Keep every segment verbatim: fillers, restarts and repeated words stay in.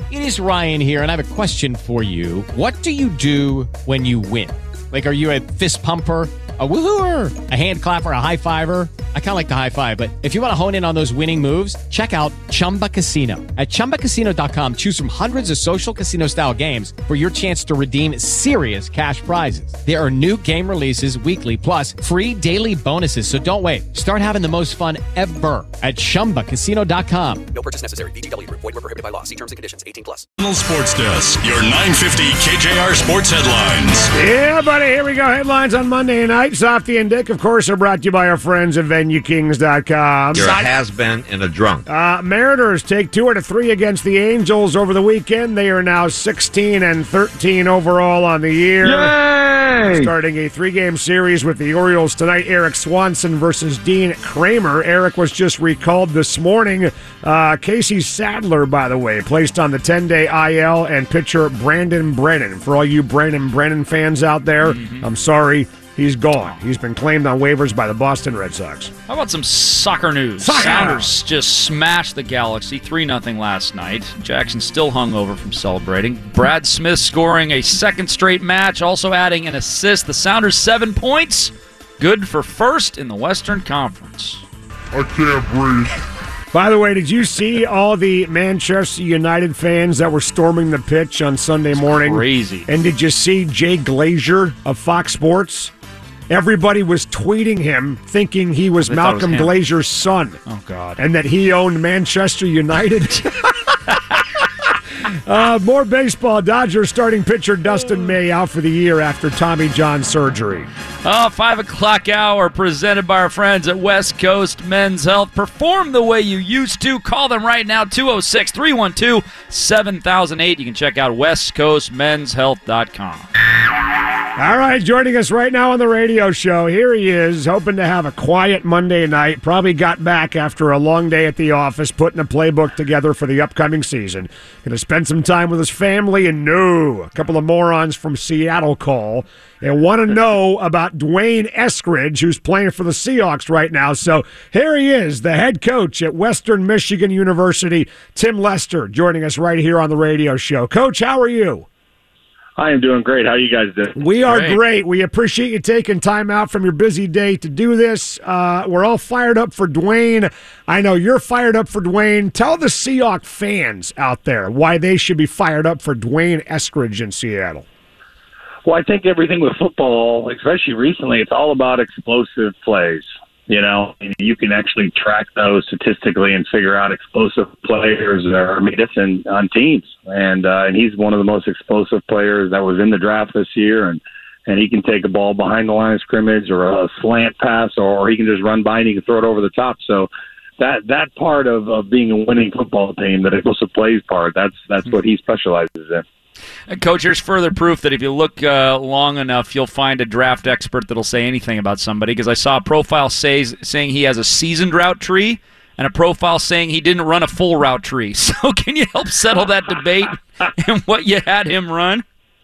It is Ryan here, and I have a question for you. What do you do when you win? Like, are you a fist pumper, a woohooer, a hand clapper, a high fiver? I kind of like the high five, but if you want to hone in on those winning moves, check out Chumba Casino. At chumba casino dot com, choose from hundreds of social casino-style games for your chance to redeem serious cash prizes. There are new game releases weekly, plus free daily bonuses. So don't wait. Start having the most fun ever at chumba casino dot com. No purchase necessary. V G W. Void where prohibited by law. See terms and conditions. eighteen plus. Sports Desk, your nine fifty K J R Sports Headlines. Yeah, buddy, here we go. Headlines on Monday night. Softy and Dick, of course, are brought to you by our friends at venue kings dot com. You're a has-been and a drunk. Uh, Mariners take two out of three against the Angels over the weekend. They are now sixteen and thirteen overall on the year. Yay! Starting a three-game series with the Orioles tonight. Eric Swanson versus Dean Kramer. Eric was just recalled this morning. Uh, Casey Sadler, by the way, placed on the ten-day I L, and pitcher Brandon Brennan. For all you Brandon Brennan fans out there, mm-hmm. I'm sorry. He's gone. He's been claimed on waivers by the Boston Red Sox. How about some soccer news? Soccer! Sounders just smashed the Galaxy three nothing last night. Jackson still hungover from celebrating. Brad Smith scoring a second straight match, also adding an assist. The Sounders seven points. Good for first in the Western Conference. I can't breathe. By the way, did you see all the Manchester United fans that were storming the pitch on Sunday morning? Crazy. And did you see Jay Glazer of Fox Sports? Everybody was tweeting him thinking he was They Malcolm it was Glazer's son. Oh, God. And that he owned Manchester United. uh, more baseball. Dodgers starting pitcher Dustin May out for the year after Tommy John surgery. Oh, five o'clock hour presented by our friends at West Coast Men's Health. Perform the way you used to. Call them right now, two oh six, three one two, seven thousand eight. You can check out west coast men's health dot com. All right, joining us right now on the radio show, here he is, hoping to have a quiet Monday night. Probably got back after a long day at the office, putting a playbook together for the upcoming season. Going to spend some time with his family, and no, a couple of morons from Seattle call and want to know about Dwayne Eskridge, who's playing for the Seahawks right now. So here he is, the head coach at Western Michigan University, Tim Lester, joining us right here on the radio show. Coach, how are you? I am doing great. How are you guys doing? We are great. Great. We appreciate you taking time out from your busy day to do this. Uh, we're all fired up for Dwayne. I know you're fired up for Dwayne. Tell the Seahawks fans out there why they should be fired up for Dwayne Eskridge in Seattle. Well, I think everything with football, especially recently, it's all about explosive plays. You know, you can actually track those statistically and figure out explosive players that are magnificent on teams. And uh, and he's one of the most explosive players that was in the draft this year. And, and he can take a ball behind the line of scrimmage or a slant pass, or he can just run by and he can throw it over the top. So that that part of, of being a winning football team, that explosive plays part, that's that's what he specializes in. And Coach, here's further proof that if you look uh, long enough, you'll find a draft expert that'll say anything about somebody, because I saw a profile says, saying he has a seasoned route tree and a profile saying he didn't run a full route tree. So can you help settle that debate and what you had him run?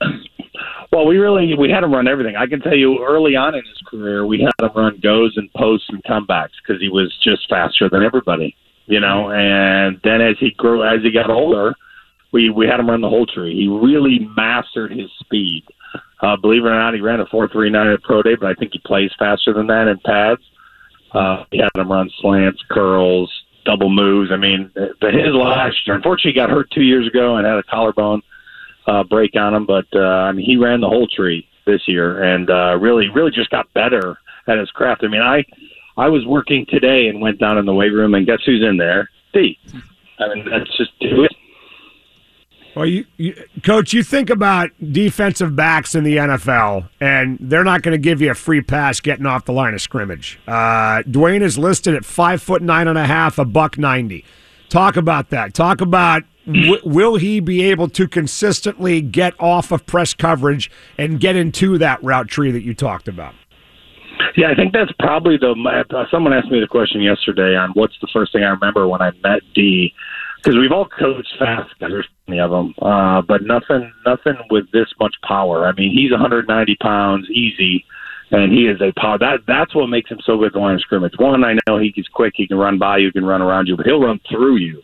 Well, we really we had him run everything. I can tell you early on in his career, we had him run goes and posts and comebacks because he was just faster than everybody, you know. And then as he grew, as he got older, We we had him run the whole tree. He really mastered his speed. Uh, believe it or not, he ran a four three nine at Pro Day, but I think he plays faster than that in pads. Uh, we had him run slants, curls, double moves. I mean, but his last year, unfortunately, he got hurt two years ago and had a collarbone uh, break on him. But, uh, I mean, he ran the whole tree this year and uh, really, really just got better at his craft. I mean, I, I was working today and went down in the weight room, and guess who's in there? D. I mean, that's just do it. Well, you, you, Coach, you think about defensive backs in the N F L, and they're not going to give you a free pass getting off the line of scrimmage. Uh, Dwayne is listed at five foot nine and a half, a buck ninety. Talk about that. Talk about w- will he be able to consistently get off of press coverage and get into that route tree that you talked about? Yeah, I think that's probably the. Someone asked me the question yesterday on what's the first thing I remember when I met D. Because we've all coached fast guys, there's many of them, uh, but nothing, nothing with this much power. I mean, he's one hundred ninety pounds, easy, and he is a power. That that's what makes him so good at the line of scrimmage. One, I know he's quick, he can run by you, he can run around you, but he'll run through you.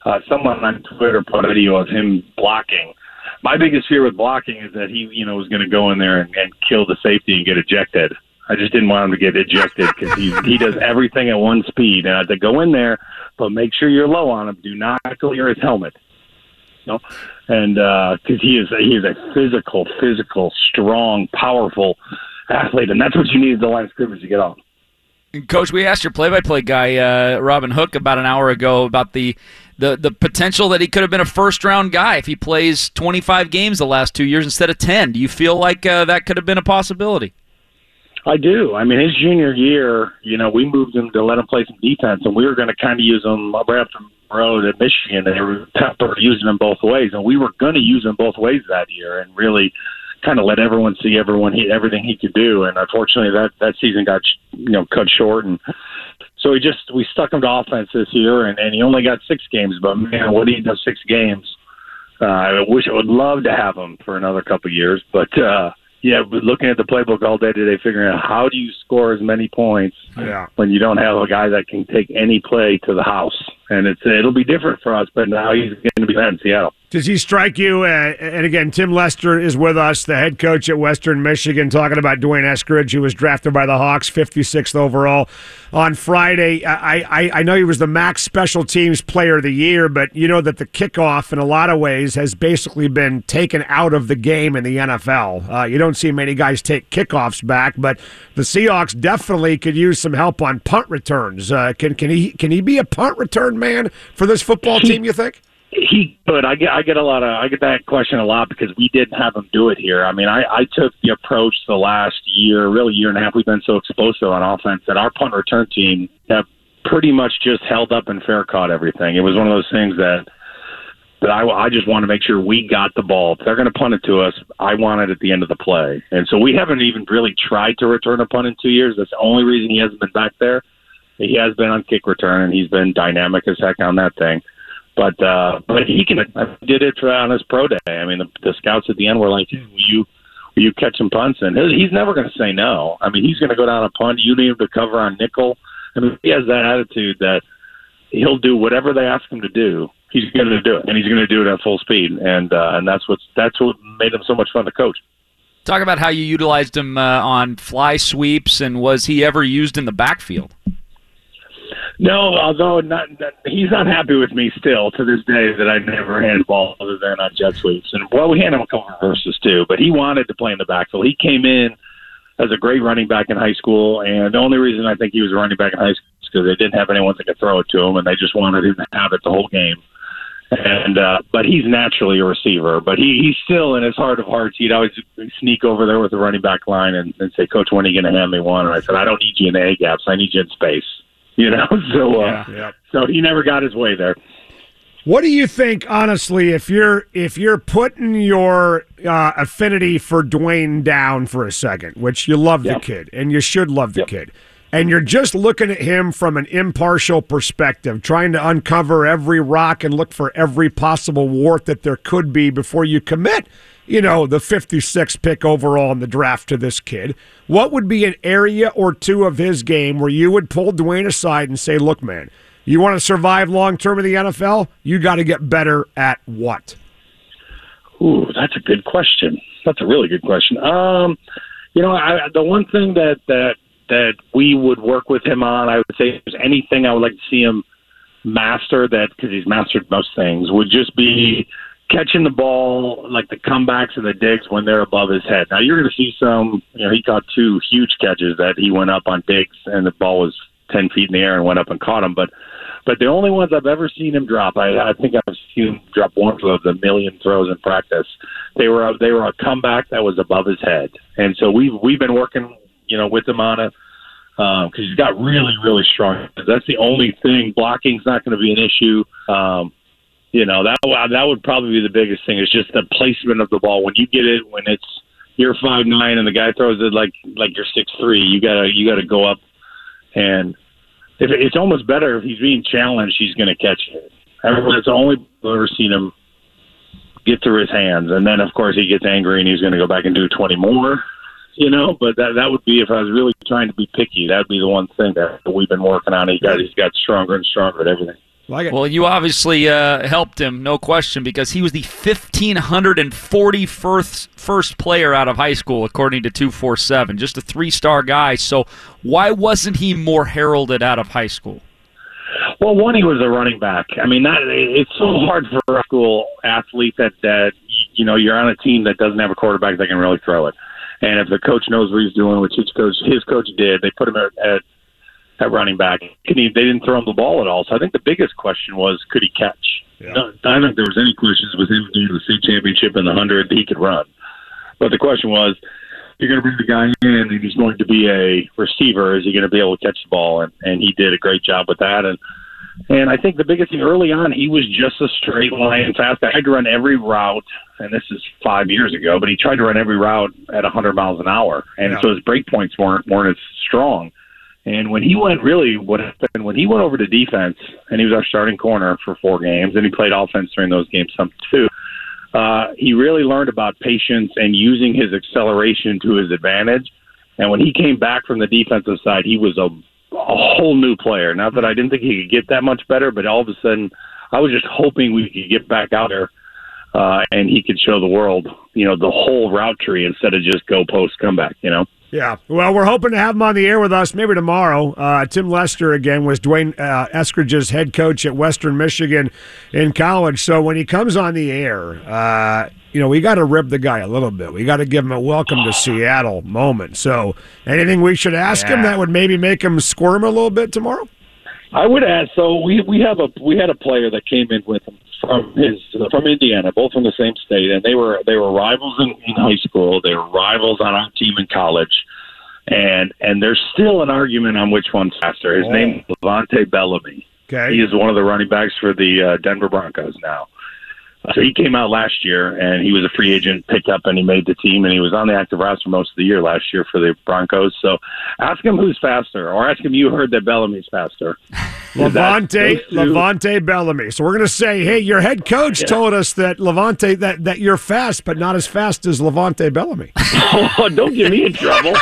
uh, someone on Twitter put a video of him blocking. My biggest fear with blocking is that he, you know, was going to go in there and, and kill the safety and get ejected. I just didn't want him to get ejected because he he does everything at one speed. And I had to go in there, but make sure you're low on him. Do not clear his helmet. You know? And because uh, he is he is a physical, physical, strong, powerful athlete, and that's what you need at the line of scrimmage to get off. Coach, we asked your play-by-play guy, uh, Robin Hook, about an hour ago about the, the the potential that he could have been a first-round guy if he plays twenty-five games the last two years instead of ten. Do you feel like uh, that could have been a possibility? I do. I mean, his junior year, you know, we moved him to let him play some defense, and we were going to kind of use him right up the road at Michigan, and they were Pepper using him both ways, and we were going to use him both ways that year and really kind of let everyone see everyone he, everything he could do. And unfortunately, that, that season got, you know, cut short, and so we just we stuck him to offense this year, and, and he only got six games. But man, what he does six games, uh, I wish I would love to have him for another couple of years, but. uh Yeah, but looking at the playbook all day today, figuring out how do you score as many points yeah. when you don't have a guy that can take any play to the house. And it's it'll be different for us, but now he's going to be that in Seattle. Does he strike you? Uh, and again, Tim Lester is with us, the head coach at Western Michigan, talking about Dwayne Eskridge, who was drafted by the Hawks, fifty-sixth overall on Friday. I, I, I know he was the max special teams player of the year, but you know that the kickoff in a lot of ways has basically been taken out of the game in the N F L. Uh, you don't see many guys take kickoffs back, but the Seahawks definitely could use some help on punt returns. Uh, can can he can he be a punt return man for this football team, you think? He could. I get. I get a lot of. I get that question a lot because we didn't have him do it here. I mean, I, I took the approach the last year, really year and a half. We've been so explosive on offense that our punt return team have pretty much just held up and fair caught everything. It was one of those things that that I, I just want to make sure we got the ball. If they're going to punt it to us, I want it at the end of the play. And so we haven't even really tried to return a punt in two years. That's the only reason he hasn't been back there. He has been on kick return, and he's been dynamic as heck on that thing. But uh, but he can. I did it on his pro day. I mean, the, the scouts at the end were like, hey, "Will you will you catch some punts?" And he's never going to say no. I mean, he's going to go down a punt. You need him to cover on nickel. I mean, he has that attitude that he'll do whatever they ask him to do. He's going to do it, and he's going to do it at full speed. And uh, and that's what's that's what made him so much fun to coach. Talk about how you utilized him uh, on fly sweeps, and was he ever used in the backfield? No, although not, not, he's not happy with me still to this day that I never hand the ball other than on jet sweeps. And, well, we hand him a couple of reverses too, but he wanted to play in the backfield. He came in as a great running back in high school, and the only reason I think he was a running back in high school is because they didn't have anyone that could throw it to him, and they just wanted him to have it the whole game. And uh, but he's naturally a receiver. But he, he's still, in his heart of hearts, he'd always sneak over there with the running back line and, and say, "Coach, when are you going to hand me one?" And I said, "I don't need you in the A gaps. I need you in space." You know, so uh, yeah, yeah. so he never got his way there. What do you think, honestly, if you're if you're putting your uh, affinity for Dwayne down for a second, which you love yep. the kid, and you should love the yep. kid, and you're just looking at him from an impartial perspective, trying to uncover every rock and look for every possible wart that there could be before you commit, you know, the fifty-sixth pick overall in the draft to this kid, what would be an area or two of his game where you would pull Dwayne aside and say, look, man, you want to survive long-term in the N F L? You got to get better at what? Ooh, that's a good question. That's a really good question. Um, you know, I, the one thing that, that that we would work with him on, I would say, if there's anything I would like to see him master, that because he's mastered most things, would just be catching the ball, like the comebacks and the digs when they're above his head. Now, you're going to see some, you know, he caught two huge catches that he went up on digs and the ball was ten feet in the air and went up and caught him. But but the only ones I've ever seen him drop, I, I think I've seen him drop one of the million throws in practice. They were a, they were a comeback that was above his head. And so we've, we've been working, you know, with him on it because um, he's got really, really strong. That's the only thing. Blocking's not going to be an issue. Um, You know, that that would probably be the biggest thing, is just the placement of the ball. When you get it, when it's you're five nine and the guy throws it like like you're six three, you gotta you gotta go up, and if it's almost better if he's being challenged, he's gonna catch it. That's the only I've ever seen him get through his hands, and then of course he gets angry and he's gonna go back and do twenty more. You know, but that that would be, if I was really trying to be picky, that would be the one thing that we've been working on. He got he's got stronger and stronger at everything. Like it. Well, you obviously uh, helped him, no question, because he was the fifteen forty-first first player out of high school, according to two forty-seven. Just a three-star guy. So why wasn't he more heralded out of high school? Well, one, he was a running back. I mean, that, it's so hard for a school athlete that, that, you know, you're on a team that doesn't have a quarterback that can really throw it. And if the coach knows what he's doing, which his coach, his coach did, they put him at, at, at running back. He, they didn't throw him the ball at all. So I think the biggest question was, could he catch? Yeah. No, I don't think there was any questions with him doing the state championship in the hundred. He could run. But the question was, you're going to bring the guy in and he's going to be a receiver. Is he going to be able to catch the ball? And, and he did a great job with that. And and I think the biggest thing early on, he was just a straight line fast guy. He tried to run every route, and this is five years ago, but he tried to run every route at one hundred miles an hour. And yeah. so his break points weren't, weren't as strong. And when he went, really, what happened, when he went over to defense, and he was our starting corner for four games, and he played offense during those games some too, uh, he really learned about patience and using his acceleration to his advantage. And when he came back from the defensive side, he was a a whole new player. Not that I didn't think he could get that much better, but all of a sudden I was just hoping we could get back out there uh, and he could show the world, you know, the whole route tree instead of just go post comeback, you know? Yeah. Well, we're hoping to have him on the air with us maybe tomorrow. Uh, Tim Lester, again, was Dwayne uh, Eskridge's head coach at Western Michigan in college. So when he comes on the air, uh, you know, we got to rib the guy a little bit. We got to give him a welcome to Seattle moment. So anything we should ask yeah. him that would maybe make him squirm a little bit tomorrow? I would ask. So we we have a we had a player that came in with him from his uh, from Indiana, both from the same state, and they were they were rivals in, in high school. They were rivals on our team in college, and and there's still an argument on which one's faster. His oh. name is Levante Bellamy. Okay, he is one of the running backs for the uh, Denver Broncos now. So he came out last year, and he was a free agent, picked up, and he made the team, and he was on the active roster most of the year last year for the Broncos. So ask him who's faster, or ask him you heard that Bellamy's faster. Levante, Levante Bellamy. So we're going to say, hey, your head coach yeah. told us that Levante, that, that you're fast, but not as fast as Levante Bellamy. Oh, don't get me in trouble.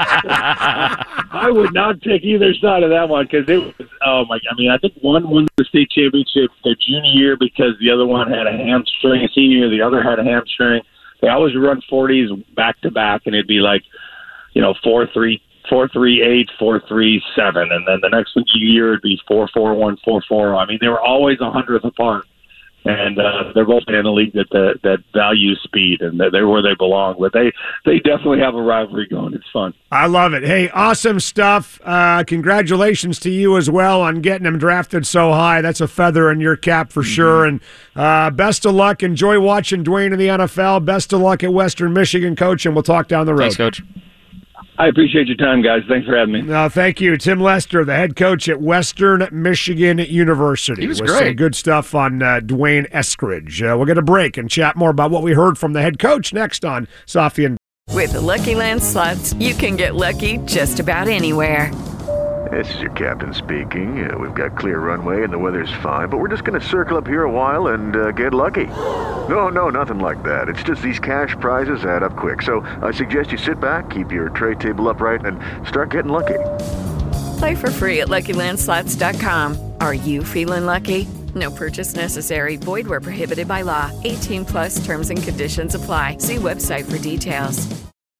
I would not pick either side of that one because it was, oh my, I mean, I think one won the state championship their junior year because the other one had a hamstring. Senior year, the other had a hamstring. They always run forties back to back, and it'd be like, you know, four three. Four three eight, four three seven, and then the next year it'd be four four one, four four. I mean, they were always a hundredth apart, and uh, they're both in a league that that, that values speed, and they're where they belong. But they they definitely have a rivalry going. It's fun. I love it. Hey, awesome stuff. Uh, congratulations to you as well on getting him drafted so high. That's a feather in your cap for mm-hmm. sure. And uh, best of luck. Enjoy watching Dwayne in the N F L. Best of luck at Western Michigan, Coach, and we'll talk down the road. Thanks, Coach. I appreciate your time, guys. Thanks for having me. No, thank you. Tim Lester, the head coach at Western Michigan University. He was with great. Some good stuff on uh, Dwayne Eskridge. Uh, we'll get a break and chat more about what we heard from the head coach next on Sophie and With the Lucky Land Slots, you can get lucky just about anywhere. This is your captain speaking. Uh, we've got clear runway and the weather's fine, but we're just going to circle up here a while and uh, get lucky. No, no, nothing like that. It's just these cash prizes add up quick. So I suggest you sit back, keep your tray table upright, and start getting lucky. Play for free at Lucky Land Slots dot com. Are you feeling lucky? No purchase necessary. Void where prohibited by law. eighteen plus terms and conditions apply. See website for details.